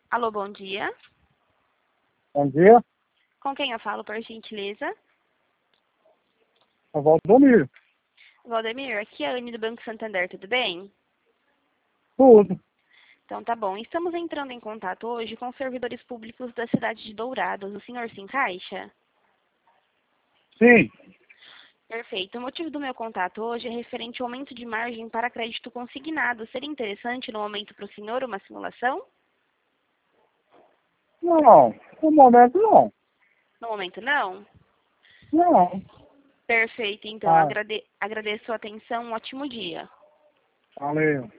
Alô, bom dia. Bom dia, Com quem eu falo, por gentileza? é o Valdomiro. Valdemir, aqui é a Anne do Banco Santander, tudo bem? Tudo. Então tá bom. Estamos entrando em contato hoje com os servidores públicos da cidade de Dourados. O senhor se encaixa? Sim. Perfeito. O motivo do meu contato hoje é referente ao aumento de margem para crédito consignado. Seria interessante no momento para o senhor uma simulação? Não, no momento não. No momento não? Não. Perfeito, então Ah, agradeço a atenção. Um ótimo dia. valeu.